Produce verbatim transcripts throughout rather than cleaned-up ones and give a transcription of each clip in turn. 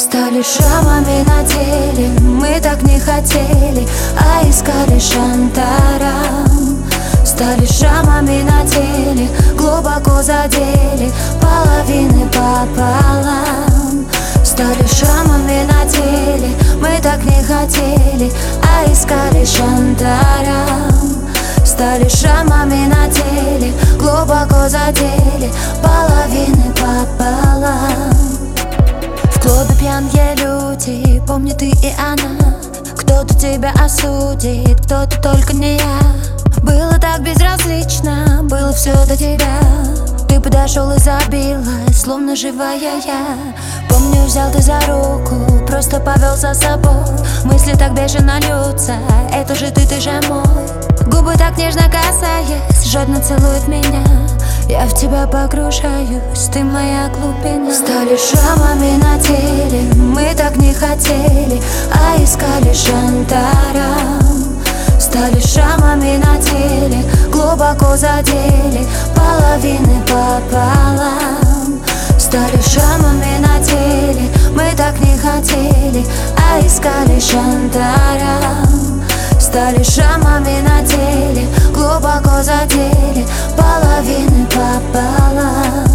Стали шрамами на теле, мы так не хотели, а искали шантарам. Стали шрамами на теле, глубоко задели, половины пополам. Стали шрамами на теле, мы так не хотели, а искали шантарам. Стали шрамами на теле, глубоко задели, половины пополам. В клубе пьяные люди, помни ты и она. Кто-то тебя осудит, кто-то только не я. Было так безразлично, было все до тебя. Ты подошел и забилась, словно живая я. Помню, взял ты за руку, просто повел за собой. Мысли так бешено льются, это же ты, ты же мой. Губы так нежно касаясь, жадно целует меня. Я в тебя погружаюсь, ты моя глубина. Стали шрамами на теле, мы так не хотели, а искали шантарам. Стали шрамами на теле, глубоко задели, половины пополам. Стали шрамами на теле, мы так не хотели, а искали шантарам. Стали шрамами на теле, глубоко задели, половины пополам.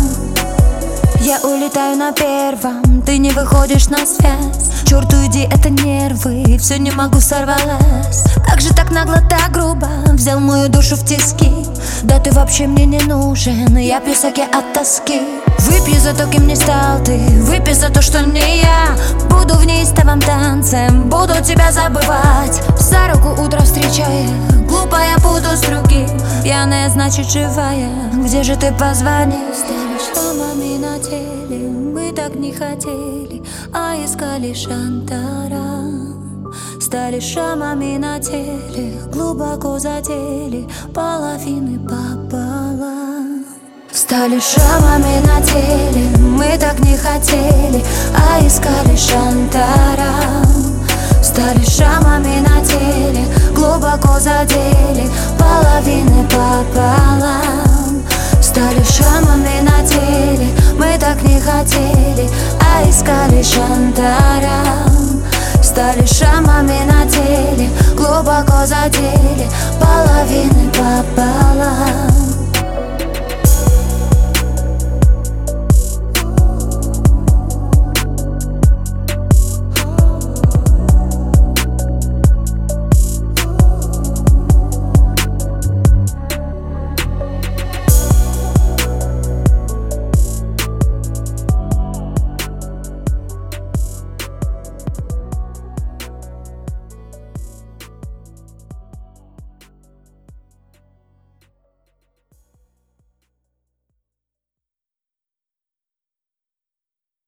Я улетаю на первом, ты не выходишь на связь. Черт, уйди, это нервы, все не могу, сорвалась. Как же так нагло, так грубо взял мою душу в тиски. Да ты вообще мне не нужен, я пью саке от тоски. Выпью за то, кем не стал ты, выпей за то, что не я. Буду в неистовом танце, буду тебя забывать. За руку утро встречая, глупая буду с другим. Пьяная, значит живая, где же ты, позвони. Стали шрамами на теле, мы так не хотели, а искали шантарам. Стали шрамами на теле, глубоко задели, половины пополам. Стали шрамами на теле, мы так не хотели, а искали шантарам. Стали шрамами на теле, глубоко задели, половины пополам. Стали шрамами на теле, мы так не хотели, а искали шантарам. Стали шрамами на теле, глубоко задели, половины пополам.